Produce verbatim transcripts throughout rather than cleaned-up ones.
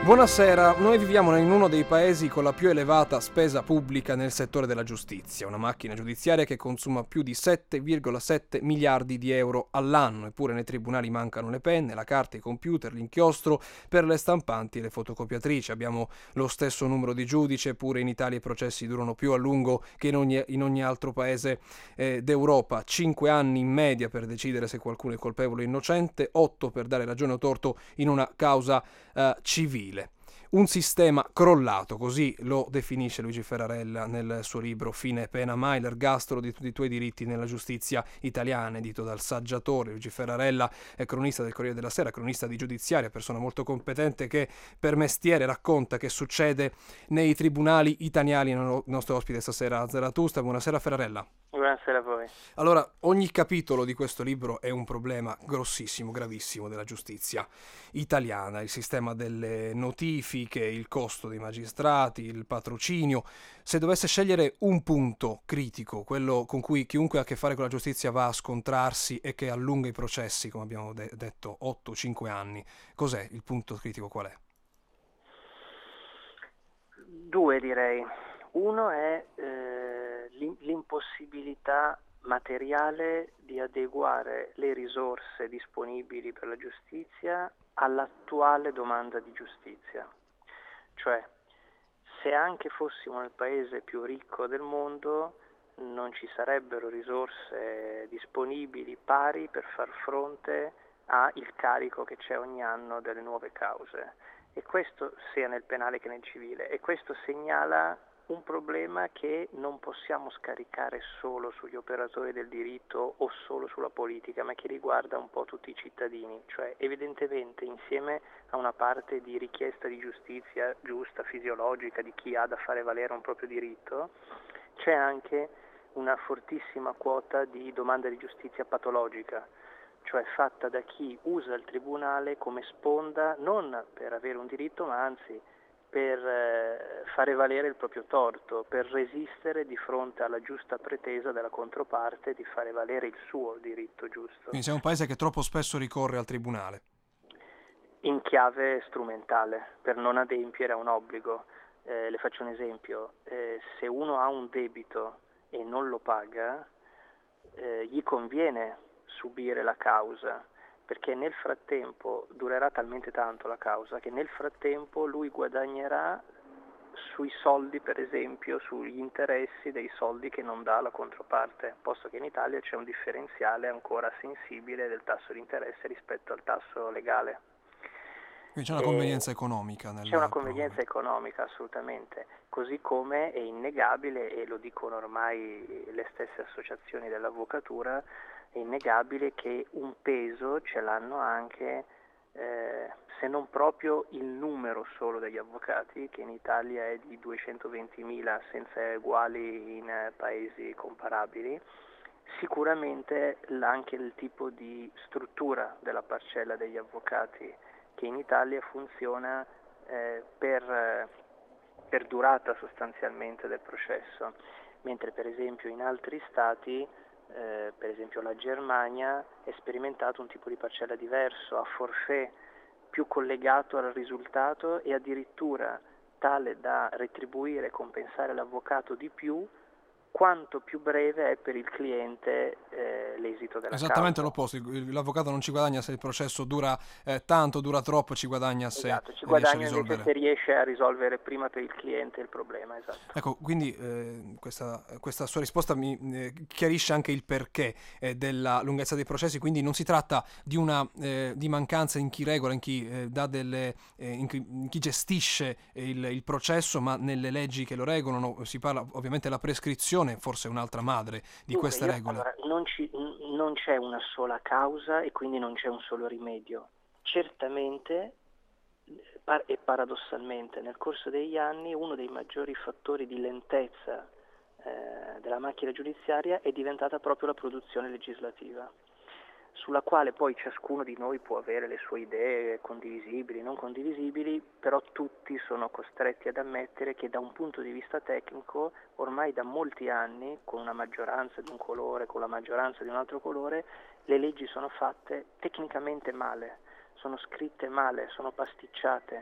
Buonasera, noi viviamo in uno dei paesi con la più elevata spesa pubblica nel settore della giustizia, una macchina giudiziaria che consuma più di sette virgola sette miliardi di euro all'anno, eppure nei tribunali mancano le penne, la carta, i computer, l'inchiostro per le stampanti e le fotocopiatrici. Abbiamo lo stesso numero di giudici, eppure in Italia i processi durano più a lungo che in ogni, in ogni altro paese eh, d'Europa. Cinque anni in media per decidere se qualcuno è colpevole o innocente, otto per dare ragione o torto in una causa eh, civile. Un sistema crollato, così lo definisce Luigi Ferrarella nel suo libro Fine pena mai, l'ergastolo di tutti i tuoi diritti nella giustizia italiana, edito dal Saggiatore. Luigi Ferrarella è cronista del Corriere della Sera, cronista di giudiziaria, persona molto competente che per mestiere racconta che succede nei tribunali italiani. Il nostro ospite stasera a Zarathustra. Buonasera Ferrarella. Buonasera a voi. Allora, ogni capitolo di questo libro è un problema grossissimo, gravissimo della giustizia italiana, il sistema delle notifiche, il costo dei magistrati, il patrocinio. Se dovesse scegliere un punto critico, quello con cui chiunque ha a che fare con la giustizia va a scontrarsi e che allunga i processi, come abbiamo de- detto, otto cinque anni, cos'è il punto critico, qual è? Due direi. Uno è eh, l'impossibilità materiale di adeguare le risorse disponibili per la giustizia all'attuale domanda di giustizia. Cioè, se anche fossimo il paese più ricco del mondo, non ci sarebbero risorse disponibili pari per far fronte al carico che c'è ogni anno delle nuove cause. E questo sia nel penale che nel civile. E questo segnala un problema che non possiamo scaricare solo sugli operatori del diritto o solo sulla politica, ma che riguarda un po' tutti i cittadini. Cioè, evidentemente, insieme a una parte di richiesta di giustizia giusta, fisiologica, di chi ha da fare valere un proprio diritto, c'è anche una fortissima quota di domanda di giustizia patologica, cioè fatta da chi usa il tribunale come sponda non per avere un diritto, ma anzi per eh, fare valere il proprio torto, per resistere di fronte alla giusta pretesa della controparte di fare valere il suo diritto giusto. Quindi siamo un paese che troppo spesso ricorre al tribunale. In chiave strumentale, per non adempiere a un obbligo. Eh, le faccio un esempio, eh, se uno ha un debito e non lo paga, eh, gli conviene subire la causa, perché nel frattempo durerà talmente tanto la causa che nel frattempo lui guadagnerà sui soldi, per esempio, sugli interessi dei soldi che non dà la controparte, posto che in Italia c'è un differenziale ancora sensibile del tasso di interesse rispetto al tasso legale. Quindi c'è una convenienza economica nel C'è una convenienza prorogare. economica, assolutamente, così come è innegabile, e lo dicono ormai le stesse associazioni dell'avvocatura, è innegabile che un peso ce l'hanno anche, eh, se non proprio il numero solo degli avvocati, che in Italia è di duecentoventimila senza uguali in eh, paesi comparabili, sicuramente anche il tipo di struttura della parcella degli avvocati, che in Italia funziona eh, per, eh, per durata sostanzialmente del processo, mentre per esempio in altri stati, eh, per esempio la Germania, è sperimentato un tipo di parcella diverso, a forfait, più collegato al risultato e addirittura tale da retribuire e compensare l'avvocato di più quanto più breve è per il cliente eh, l'esito della Esattamente causa. l'opposto, l'avvocato non ci guadagna se il processo dura eh, tanto, dura troppo, ci guadagna se Esatto, ci riesce a guadagna invece risolvere. se riesce a risolvere prima per il cliente il problema, esatto. Ecco, quindi eh, questa, questa sua risposta mi eh, chiarisce anche il perché eh, della lunghezza dei processi, quindi non si tratta di una eh, di mancanza in chi regola, in chi eh, dà delle eh, in, chi, in chi gestisce il, il processo, ma nelle leggi che lo regolano. Si parla ovviamente della prescrizione, forse è un'altra madre di Dunque, queste io, regole. allora, non, ci, n- non c'è una sola causa e quindi non c'è un solo rimedio. Certamente par- e paradossalmente nel corso degli anni uno dei maggiori fattori di lentezza eh, della macchina giudiziaria è diventata proprio la produzione legislativa, sulla quale poi ciascuno di noi può avere le sue idee condivisibili, non condivisibili, però tutti sono costretti ad ammettere che da un punto di vista tecnico ormai da molti anni, con una maggioranza di un colore, con la maggioranza di un altro colore, le leggi sono fatte tecnicamente male, sono scritte male, sono pasticciate,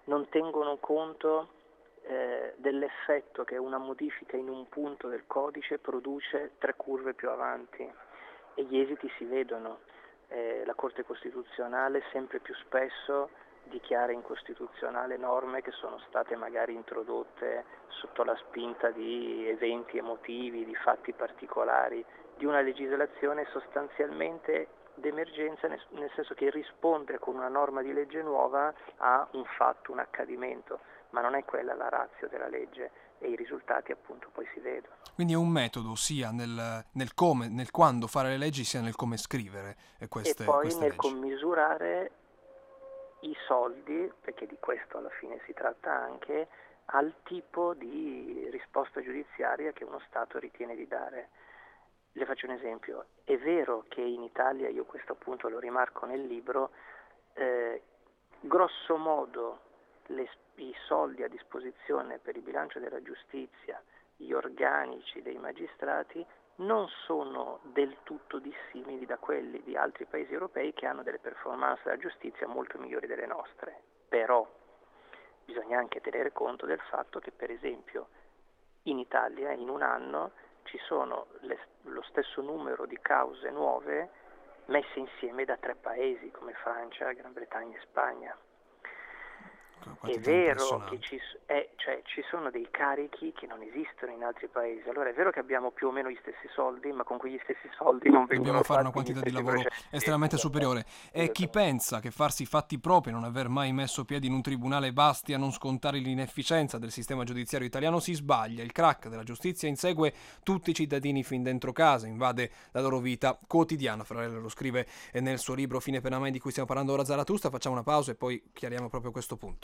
non tengono conto eh, dell'effetto che una modifica in un punto del codice produce tre curve più avanti, e gli esiti si vedono. Eh, la Corte Costituzionale sempre più spesso dichiara incostituzionale norme che sono state magari introdotte sotto la spinta di eventi emotivi, di fatti particolari, di una legislazione sostanzialmente d'emergenza, nel senso che risponde con una norma di legge nuova a un fatto, un accadimento, ma non è quella la ratio della legge, e i risultati appunto poi si vedono. Quindi è un metodo sia nel, nel come, nel quando fare le leggi, sia nel come scrivere queste, e poi queste nel leggi. commisurare i soldi, perché di questo alla fine si tratta anche, al tipo di risposta giudiziaria che uno Stato ritiene di dare. Le faccio un esempio: è vero che in Italia, io questo appunto lo rimarco nel libro, eh, grosso modo le, i soldi a disposizione per il bilancio della giustizia, gli organici dei magistrati, non sono del tutto dissimili da quelli di altri paesi europei che hanno delle performance della giustizia molto migliori delle nostre. Però bisogna anche tenere conto del fatto che, per esempio, in Italia in un anno ci sono le, lo stesso numero di cause nuove messe insieme da tre paesi come Francia, Gran Bretagna e Spagna. È vero che ci, è, cioè, ci sono dei carichi che non esistono in altri paesi. Allora è vero che abbiamo più o meno gli stessi soldi, ma con quegli stessi soldi non vengono dobbiamo fare una fatti quantità gli di stessi lavoro processi. estremamente superiore. E chi pensa che farsi i fatti propri, non aver mai messo piedi in un tribunale basti a non scontare l'inefficienza del sistema giudiziario italiano, si sbaglia. Il crack della giustizia insegue tutti i cittadini fin dentro casa, invade la loro vita quotidiana. Frarello lo scrive nel suo libro Fine pena mai, di cui stiamo parlando ora, Zarathustra. Facciamo una pausa e poi chiariamo proprio questo punto.